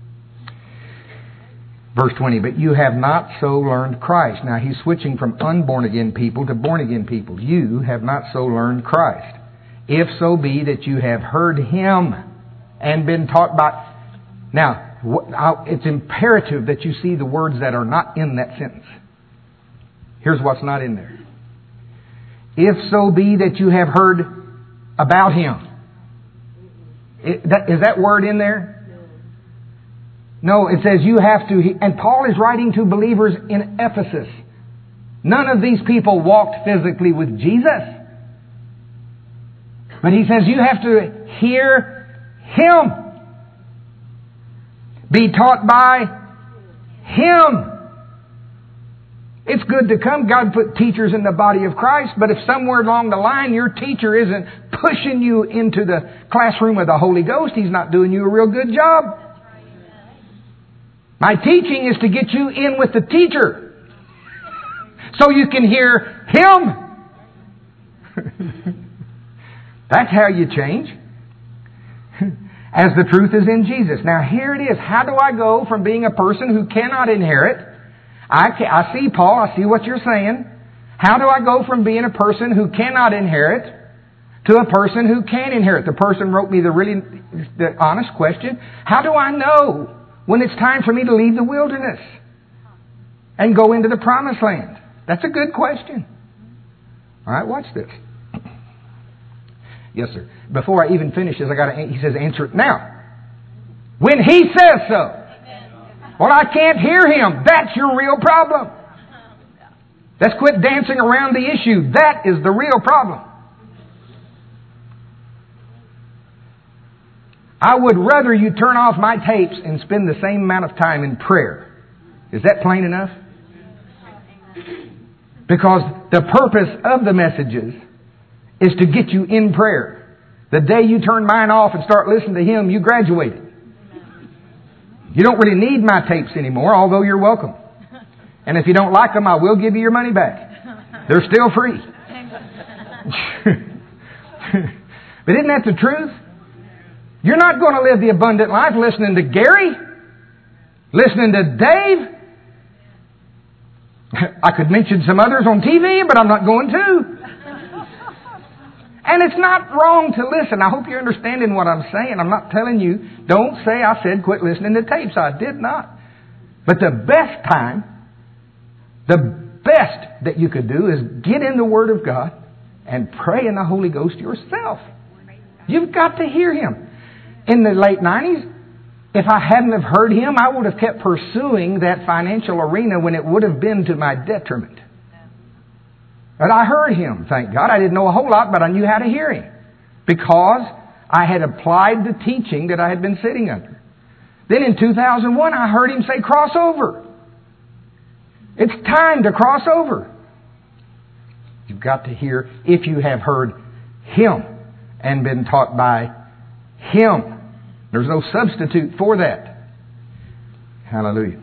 Verse twenty. But you have not so learned Christ. Now he's switching from unborn again people to born again people. You have not so learned Christ. If so be that you have heard Him and been taught by... Now, it's imperative that you see the words that are not in that sentence. Here's what's not in there. If so be that you have heard about Him. It, that, is that word in there? No, it says you have to. He, and Paul is writing to believers in Ephesus. None of these people walked physically with Jesus. But he says you have to hear Him. Be taught by Him. It's good to come. God put teachers in the body of Christ. But if somewhere along the line your teacher isn't pushing you into the classroom of the Holy Ghost, he's not doing you a real good job. My teaching is to get you in with the teacher so you can hear Him. That's how you change. As the truth is in Jesus. Now here it is. How do I go from being a person who cannot inherit? I, can, I see, Paul, I see what you're saying. How do I go from being a person who cannot inherit to a person who can inherit? The person wrote me the really the honest question. How do I know when it's time for me to leave the wilderness and go into the promised land? That's a good question. All right, watch this. Yes, sir. Before I even finish this, I got to. He says, answer it now. When He says so. Well, I can't hear Him. That's your real problem. Let's quit dancing around the issue. That is the real problem. I would rather you turn off my tapes and spend the same amount of time in prayer. Is that plain enough? Because the purpose of the messages is to get you in prayer. The day you turn mine off and start listening to him, you graduated. You don't really need my tapes anymore, although you're welcome. And if you don't like them, I will give you your money back. They're still free. But isn't that the truth? You're not going to live the abundant life listening to Gary, listening to Dave. I could mention some others on T V, but I'm not going to. And it's not wrong to listen. I hope you're understanding what I'm saying. I'm not telling you, don't say I said quit listening to tapes. I did not. But the best time, the best that you could do is get in the Word of God and pray in the Holy Ghost yourself. You've got to hear Him. In the late nineties, if I hadn't have heard Him, I would have kept pursuing that financial arena when it would have been to my detriment. But I heard Him, thank God. I didn't know a whole lot, but I knew how to hear Him. Because I had applied the teaching that I had been sitting under. Then in two thousand one, I heard Him say, cross over. It's time to cross over. You've got to hear, if you have heard Him and been taught by Him. There's no substitute for that. Hallelujah.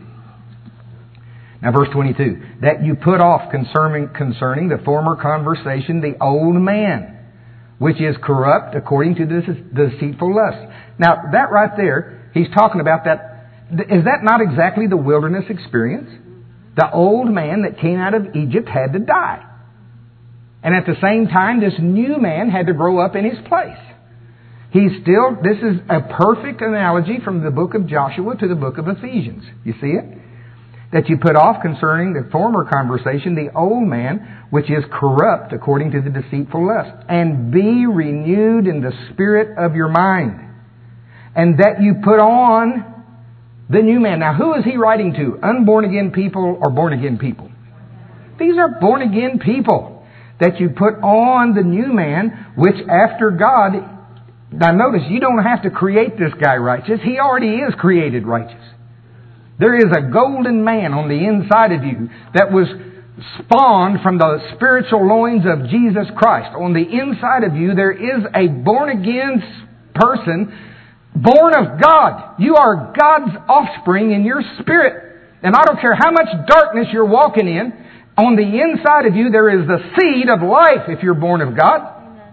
Now verse twenty-two. That you put off concerning, concerning the former conversation, the old man, which is corrupt according to this deceitful lust. Now that right there, he's talking about that. Is that not exactly the wilderness experience? The old man that came out of Egypt had to die. And at the same time, this new man had to grow up in his place. He's still, this is a perfect analogy from the book of Joshua to the book of Ephesians. You see it? That you put off concerning the former conversation, the old man, which is corrupt according to the deceitful lust, and be renewed in the spirit of your mind. And that you put on the new man. Now, who is he writing to? Unborn again people or born again people? These are born again people. That you put on the new man, which after God... Now notice, you don't have to create this guy righteous. He already is created righteous. There is a golden man on the inside of you that was spawned from the spiritual loins of Jesus Christ. On the inside of you, there is a born-again person, born of God. You are God's offspring in your spirit. And I don't care how much darkness you're walking in, on the inside of you, there is the seed of life if you're born of God.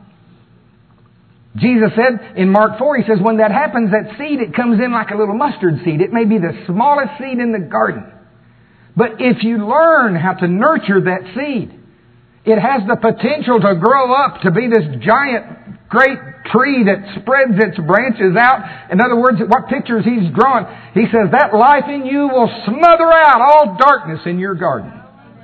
Jesus said in Mark four, He says, when that happens, that seed, it comes in like a little mustard seed. It may be the smallest seed in the garden. But if you learn how to nurture that seed, it has the potential to grow up to be this giant, great tree that spreads its branches out. In other words, what pictures He's drawing, He says that life in you will smother out all darkness in your garden.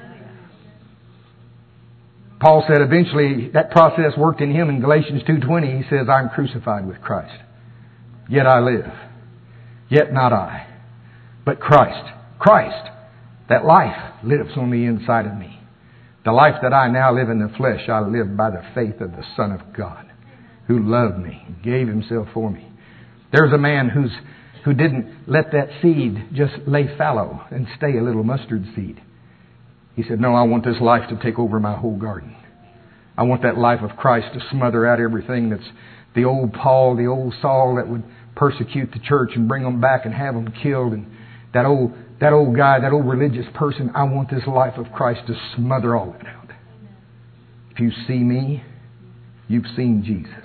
Paul said eventually that process worked in him in Galatians two twenty. He says, I'm crucified with Christ. Yet I live. Yet not I. But Christ. Christ. That life lives on the inside of me. The life that I now live in the flesh, I live by the faith of the Son of God, who loved me, gave Himself for me. There's a man who's who didn't let that seed just lay fallow and stay a little mustard seed. He said, no, I want this life to take over my whole garden. I want that life of Christ to smother out everything that's the old Paul, the old Saul that would persecute the church and bring them back and have them killed. And that old that old guy, that old religious person, I want this life of Christ to smother all that out. If you see me, you've seen Jesus.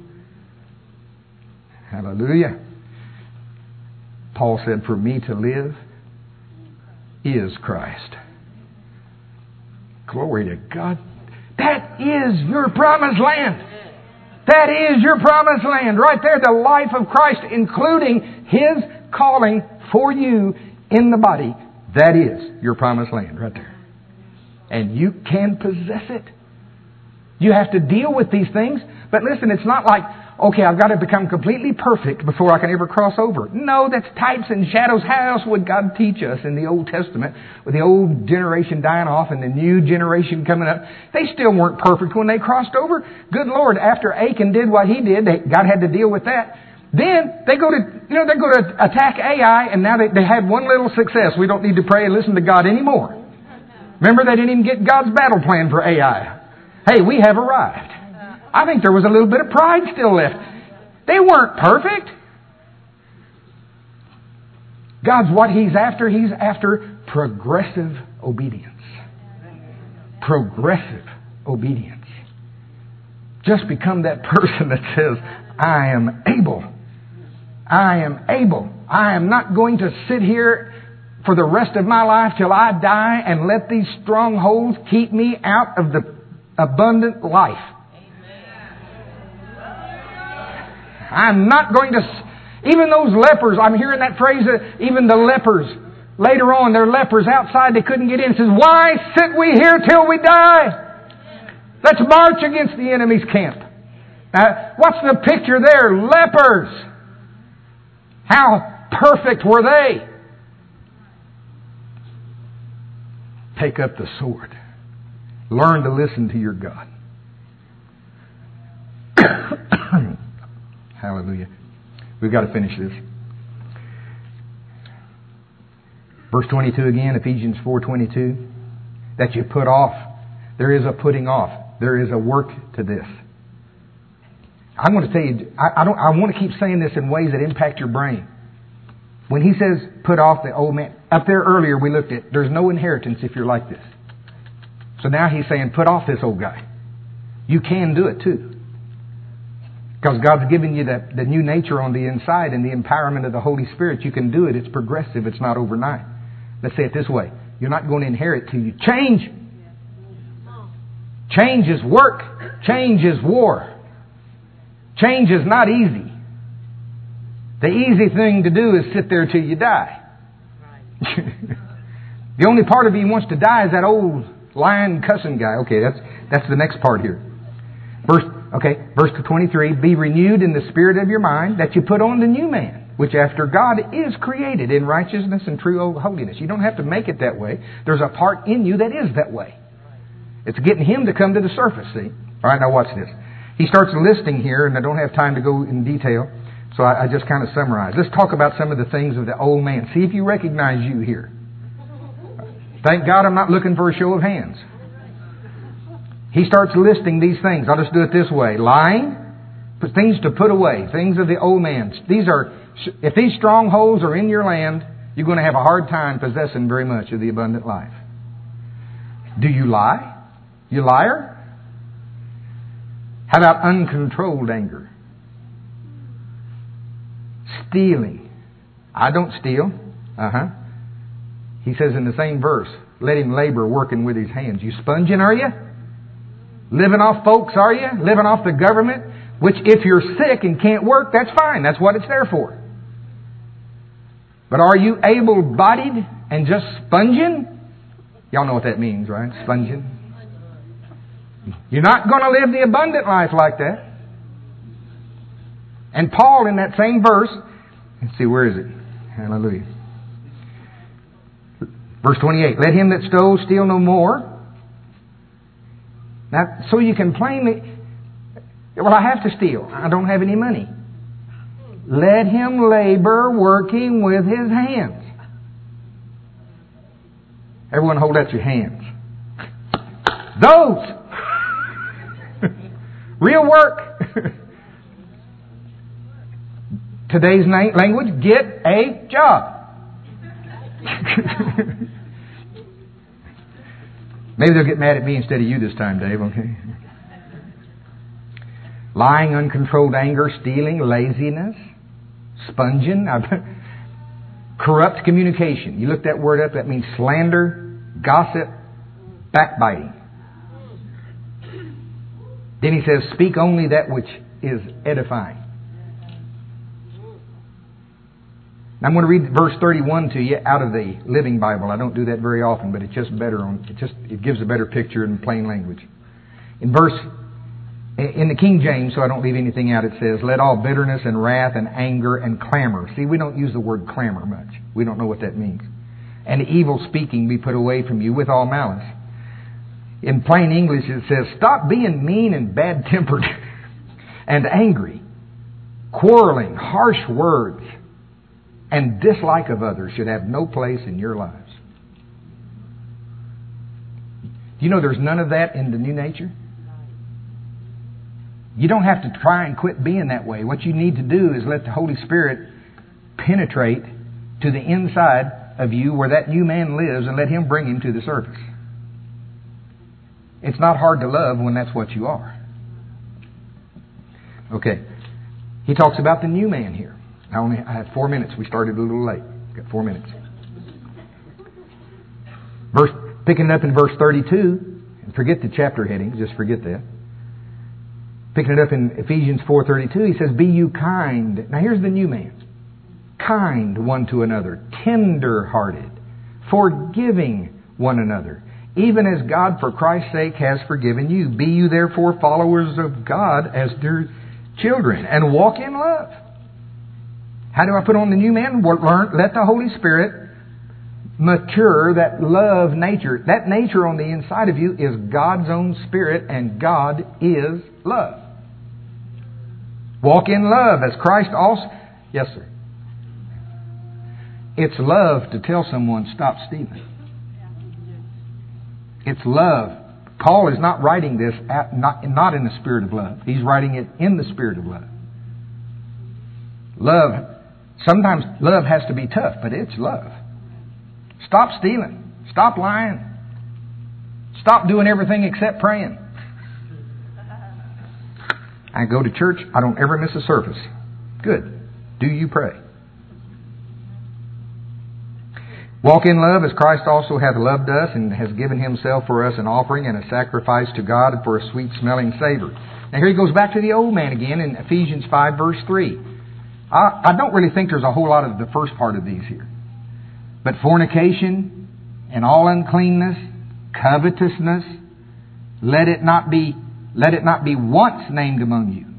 Hallelujah. Paul said, for me to live is Christ. Glory to God. That is your promised land. That is your promised land. Right there, the life of Christ, including His calling for you in the body. That is your promised land right there. And you can possess it. You have to deal with these things. But listen, it's not like, okay, I've got to become completely perfect before I can ever cross over. No, that's types and shadows. How else would God teach us in the Old Testament with the old generation dying off and the new generation coming up? They still weren't perfect when they crossed over. Good Lord, after Achan did what he did, God had to deal with that. Then they go to, you know, they go to attack A I, and now they, they had one little success. We don't need to pray and listen to God anymore. Remember, they didn't even get God's battle plan for A I. Hey, we have arrived. I think there was a little bit of pride still left. They weren't perfect. God's what He's after. He's after progressive obedience. Progressive obedience. Just become that person that says, I am able. I am able. I am not going to sit here for the rest of my life till I die and let these strongholds keep me out of the abundant life. I'm not going to... Even those lepers, I'm hearing that phrase, uh, even the lepers, later on, they're lepers outside, they couldn't get in. It says, why sit we here till we die? Let's march against the enemy's camp. Now, what's the picture there? Lepers. How perfect were they? Take up the sword. Learn to listen to your God. Hallelujah. We've got to finish this. Verse twenty-two again, Ephesians four twenty-two. That you put off. There is a putting off. There is a work to this. I want to tell you, I, I don't. I want to keep saying this in ways that impact your brain. When he says put off the old man, up there earlier we looked at, there's no inheritance if you're like this. So now he's saying put off this old guy. You can do it too. Because God's given you that, the new nature on the inside and the empowerment of the Holy Spirit. You can do it. It's progressive. It's not overnight. Let's say it this way. You're not going to inherit till you change. Change is work. Change is war. Change is not easy. The easy thing to do is sit there till you die. The only part of you who wants to die is that old lying cussing guy. Okay, that's that's the next part here. Verse okay, verse twenty-three, be renewed in the spirit of your mind, that you put on the new man, which after God is created in righteousness and true holiness. You don't have to make it that way. There's a part in you that is that way. It's getting Him to come to the surface, see? All right, now watch this. He starts listing here, and I don't have time to go in detail, so I, I just kind of summarize. Let's talk about some of the things of the old man. See if you recognize you here. Thank God I'm not looking for a show of hands. He starts listing these things. I'll just do it this way. Lying, things to put away, things of the old man. These are, if these strongholds are in your land, you're going to have a hard time possessing very much of the abundant life. Do you lie? You liar? How about uncontrolled anger? Stealing. I don't steal. Uh-huh. He says in the same verse, let him labor working with his hands. You sponging, are you? Living off folks, are you? Living off the government? Which if you're sick and can't work, that's fine. That's what it's there for. But are you able-bodied and just sponging? Y'all know what that means, right? Sponging. You're not going to live the abundant life like that. And Paul in that same verse, let's see, where is it? Hallelujah. Verse twenty-eight, let him that stole steal no more. Now, so you can plainly, well, I have to steal. I don't have any money. Let him labor working with his hands. Everyone hold out your hands. Those! Real work. Today's language, get a job. Maybe they'll get mad at me instead of you this time, Dave, okay? Lying, uncontrolled anger, stealing, laziness, sponging, corrupt communication. You look that word up, that means slander, gossip, backbiting. Then he says, speak only that which is edifying. Now I'm going to read verse thirty-one to you out of the Living Bible. I don't do that very often, but it's just better on. It just it gives a better picture in plain language. In verse in the King James, so I don't leave anything out, it says, "Let all bitterness and wrath and anger and clamor." See, we don't use the word clamor much. We don't know what that means. "And evil speaking be put away from you with all malice." In plain English, it says, "Stop being mean and bad-tempered and angry. quarreling, harsh words, and dislike of others should have no place in your lives. Do you know there's none of that in the new nature? You don't have to try and quit being that way. What you need to do is let the Holy Spirit penetrate to the inside of you where that new man lives and let Him bring him to the surface. It's not hard to love when that's what you are. Okay. He talks about the new man here. I only I have four minutes. We started a little late. Got four minutes. Verse, picking it up in verse thirty-two, and forget the chapter headings, just forget that. Picking it up in Ephesians four thirty-two, he says, "Be you kind." Now here's the new man. Kind one to another, tender-hearted, forgiving one another, even as God for Christ's sake has forgiven you. Be you therefore followers of God as dear children, and walk in love. How do I put on the new man? Well, learn, let the Holy Spirit mature that love nature. That nature on the inside of you is God's own Spirit, and God is love. Walk in love as Christ also... Yes, sir. It's love to tell someone, stop stealing. It's love. Paul is not writing this at, not, not in the spirit of love. He's writing it in the spirit of love. Love, sometimes love has to be tough, but it's love. Stop stealing. Stop lying. Stop doing everything except praying. I go to church, I don't ever miss a service. Good. Do you pray? Walk in love as Christ also hath loved us and has given Himself for us an offering and a sacrifice to God for a sweet-smelling savor. Now here he goes back to the old man again in Ephesians five verse three. I, I don't really think there's a whole lot of the first part of these here. But fornication and all uncleanness, covetousness, let it not be, let it not be once named among you.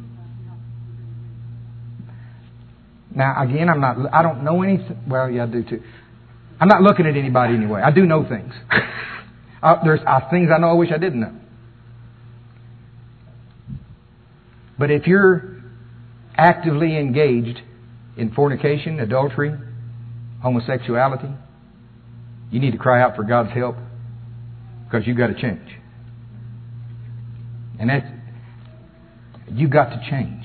Now again, I'm not, I don't know anything. Well, yeah, I do too. I'm not looking at anybody anyway. I do know things. uh, there's uh, things I know I wish I didn't know. But if you're actively engaged in fornication, adultery, homosexuality, you need to cry out for God's help, because you've got to change. And that's, you've got to change.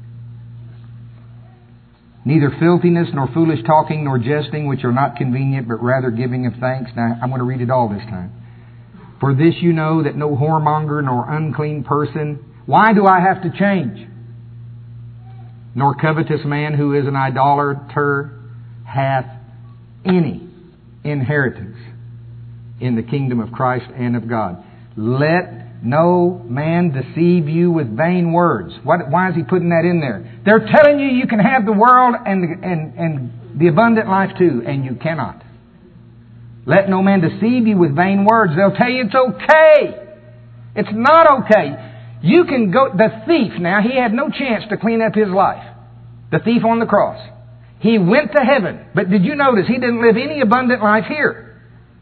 Neither filthiness, nor foolish talking, nor jesting, which are not convenient, but rather giving of thanks. Now, I'm going to read it all this time. For this you know, that no whoremonger, nor unclean person... Why do I have to change? Nor covetous man who is an idolater hath any inheritance in the kingdom of Christ and of God. Let no man deceive you with vain words. What, why is he putting that in there? They're telling you you can have the world and, and, and the abundant life too, and you cannot. Let no man deceive you with vain words. They'll tell you it's okay. It's not okay. You can go... The thief, now, he had no chance to clean up his life. The thief on the cross. He went to heaven. But did you notice he didn't live any abundant life here?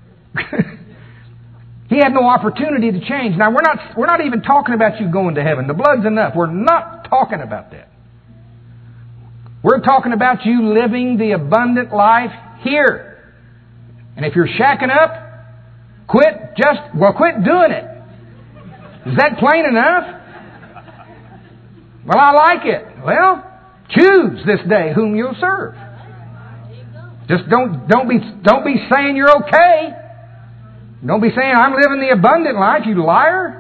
He had no opportunity to change. Now, we're not, we're not even talking about you going to heaven. The blood's enough. We're not talking about that. We're talking about you living the abundant life here. And if you're shacking up, quit just, well, quit doing it. Is that plain enough? Well, I like it. Well, choose this day whom you'll serve. Just don't, don't be, don't be saying you're okay. Don't be saying, I'm living the abundant life, you liar.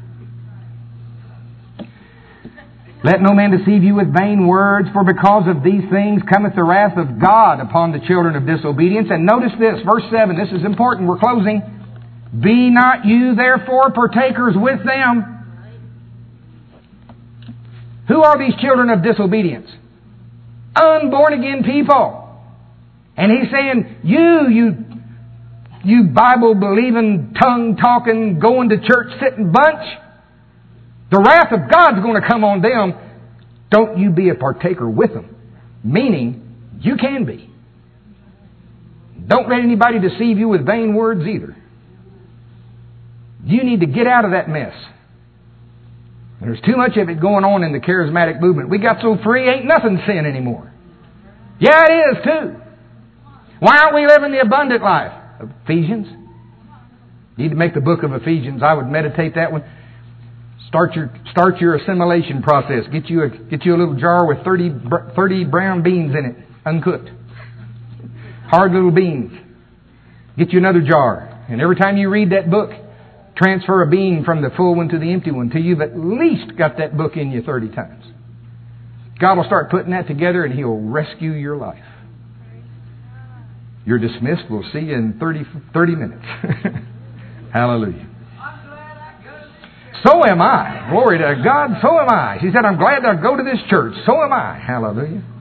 Let no man deceive you with vain words, for because of these things cometh the wrath of God upon the children of disobedience. And notice this, verse seven, this is important, we're closing. Be not you therefore partakers with them. Who are these children of disobedience? Unborn again people. And he's saying, you, you You Bible-believing, tongue-talking, going to church sitting bunch, the wrath of God's going to come on them. Don't you be a partaker with them. Meaning, you can be. Don't let anybody deceive you with vain words either. You need to get out of that mess. There's too much of it going on in the charismatic movement. We got so free, ain't nothing sin anymore. Yeah, it is too. Why aren't we living the abundant life? Ephesians. You need to make the book of Ephesians. I would meditate that one. Start your start your assimilation process. Get you a get you a little jar with thirty, thirty brown beans in it, uncooked. Hard little beans. Get you another jar. And every time you read that book, transfer a bean from the full one to the empty one till you've at least got that book in you thirty times. God will start putting that together and He'll rescue your life. You're dismissed. We'll see you in thirty, thirty minutes. Hallelujah. So am I. Glory to God. So am I. She said, I'm glad to go to this church. So am I. Hallelujah.